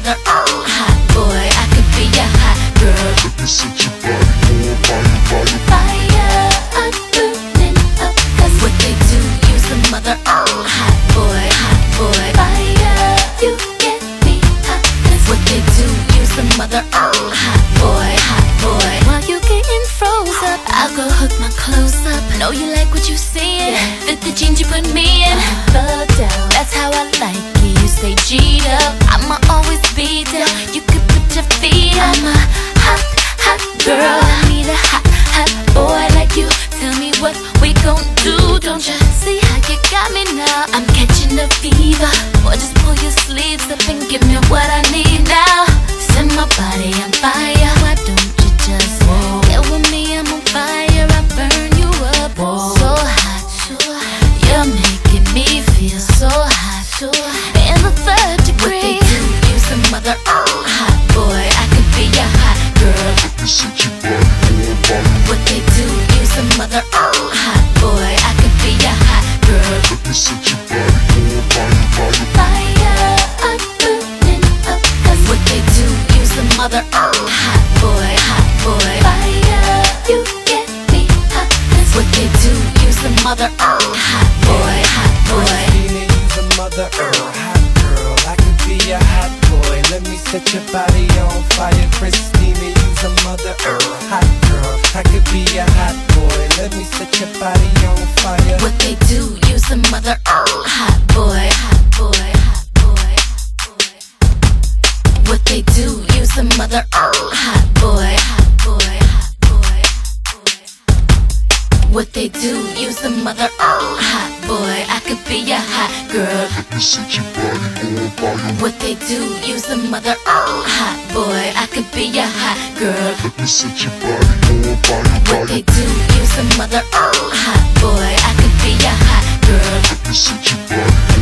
mother hot boy. I could be a hot girl. Let me set your body on fire, fire, fire. I'm burning up, 'cause what they do, you some mother hot boy, fire. You get me hot, 'cause what they do, you some mother hot boy. While you getting froze up, I'll go hook my clothes up. Know you like what you seeing, fit the jeans you put me in. Bugged out, that's how I like it. You stay G'd up, I'ma always be down. You could put your feet up. I'm a hot girl. I need a hot boy like you. Tell me what we gon' do. Don't you see how you got me now? I'm catching a fever. Boy, just pull your sleeves up and give me what I need now. Set my body on fire. Why don't you just get with me? I'm on fire. I burn you up. So hot, you're making me feel so hot. In the third degree. What they do, you some mother hot boy. I could be a hot girl. Let me set your body on fire. What they do, you some mother hot boy. I could be a hot girl. Let me set your body on fire, fire. I'm burning up, 'cause what they do, you some mother hot boy, fire. You get me hot, 'cause what they do, you some mother hot boy, Christina, you's a mother hot girl. I could be a hot boy. Let me set your body on fire. Christina, you's a mother hot girl. I could be a hot boy. Let me set your body on fire. What they do, you some mother hot boy, What they do, you some mother hot boy, What they do, you some mother hot boy. I could be a hot girl. Let me set your body on fire. What they do, you some mother hot boy. I could be a hot girl. Let me set your body on fire. What they do, you some mother hot boy. I could be a hot girl. Let me set your body